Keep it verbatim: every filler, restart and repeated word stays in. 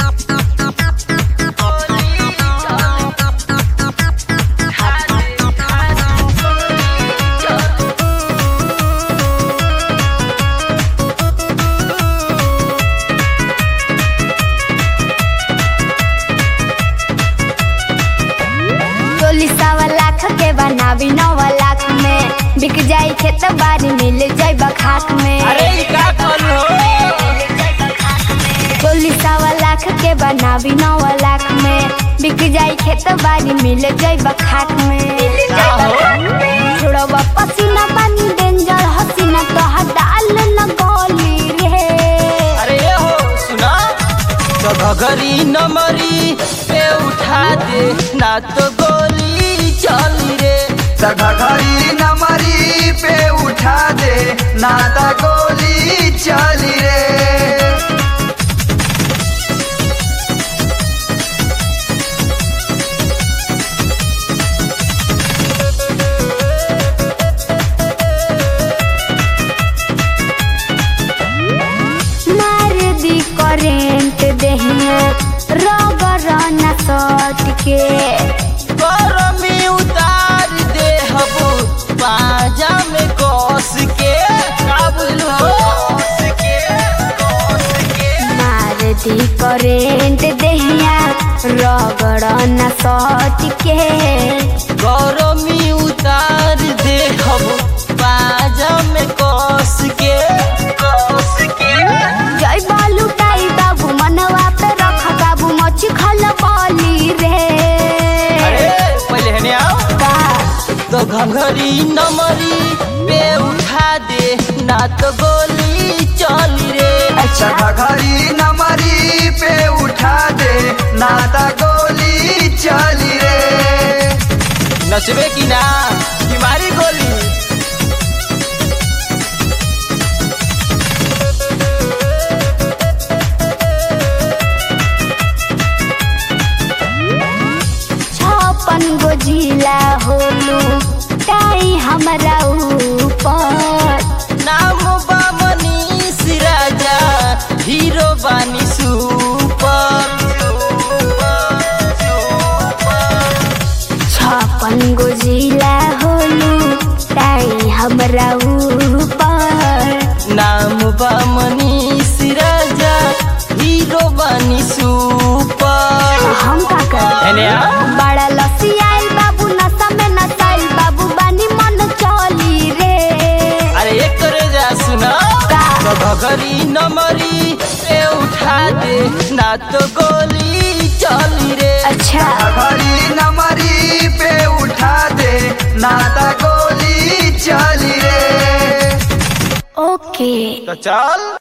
बनावी नवा लाख में बिक जाई खेत बारी मिल जाई बखाक में। अरे का करू चोली सवा लाख के बनावी नवा लाख में बिक जाई खेत बारी मिल जाई बखाक में। छोड़वा पसीना पानी डेंजर हसीना तो हटाल न गोली रे। अरे ये हो सुना तो घघरी नमरी पे उठा दे ना तो गोली चली रे। घघरी नमरी पे उठा दे ना तो गोली चली रे। मार दी करेंट देहिया रगड़ न सट के गरमी उतार दे हबू पाजा में कस के काबुल हो मार दी करेंट देहिया रगड़ न सट के गरमी उतार दे हबू पाजा में कस के कस के जय बालू टाई बाबू मनवा पे रख बाबू मच्छी खल बोली रे। अरे पहले हने आओ का तो घघरी नमरी पे उठा दे ना तो गोली चली रे। अच्छा घघरी नमरी पे उठा दे ना तो गोली चली रे। नचबे की ना कि मारी गोली। छप्पन गो जिला होलू टाई हमरा ऊपर नाम बा मनीष राजा हीरो बानी सुपर। छप्पन गो जिला होलू टाई हमरा ऊपर नाम बा मनीष राजा हीरो बानी सुपर। हम का कर हने आ बड़ा लसी आइल बाबू नशा में नचाइल बाबू बानी मन चली रे। अरे एक करे जा सुना तो घघरी नमरी पे उठा दे ना तो गोली चली रे। अच्छा घघरी नमरी पे उठा दे ना तो गोली चली रे। ओके तो चल।